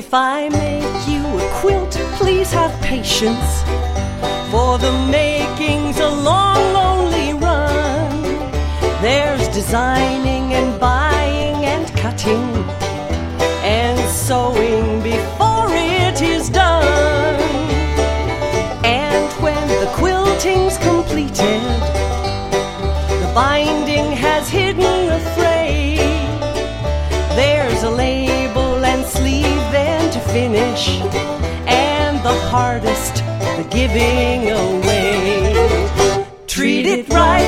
If I make you a quilt, please have patience, for the making's a long, lonely run. There's designing and buying and cutting and sewing before it is done. And when the quilting's completed, the binding has hidden the fray. There's a label and sleeve then to finish, and the hardest, the giving away. Treat it right,